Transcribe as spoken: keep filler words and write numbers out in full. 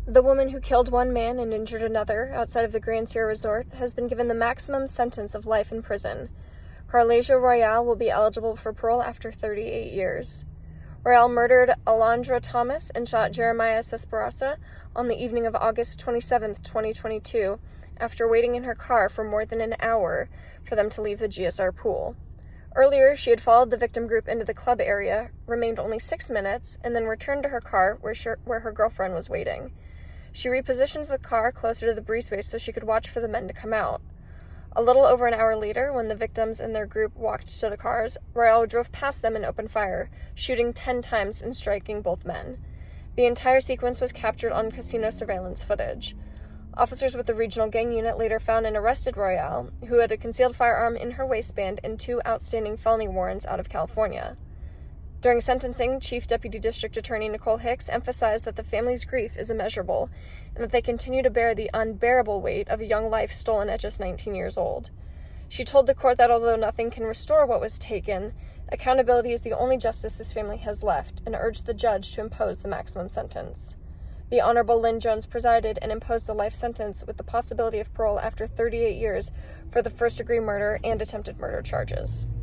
The woman who killed one man and injured another outside of the Grand Sierra Resort has been given the maximum sentence of life in prison. Carlasia Royale will be eligible for parole after thirty-eight years. Royale murdered Alondra Thomas and shot Jeremiah Cesperosa on the evening of August twenty-seventh, twenty twenty-two, after waiting in her car for more than an hour for them to leave the G S R pool. Earlier, she had followed the victim group into the club area, remained only six minutes, and then returned to her car where, she, where her girlfriend was waiting. She repositioned the car closer to the breezeway so she could watch for the men to come out. A little over an hour later, when the victims and their group walked to the cars, Royale drove past them and opened fire, shooting ten times and striking both men. The entire sequence was captured on casino surveillance footage. Officers with the regional gang unit later found and arrested Royale, who had a concealed firearm in her waistband and two outstanding felony warrants out of California. During sentencing, Chief Deputy District Attorney Nicole Hicks emphasized that the family's grief is immeasurable and that they continue to bear the unbearable weight of a young life stolen at just nineteen years old. She told the court that although nothing can restore what was taken, accountability is the only justice this family has left, and urged the judge to impose the maximum sentence. The Honorable Lynn Jones presided and imposed a life sentence with the possibility of parole after thirty-eight years for the first-degree murder and attempted murder charges.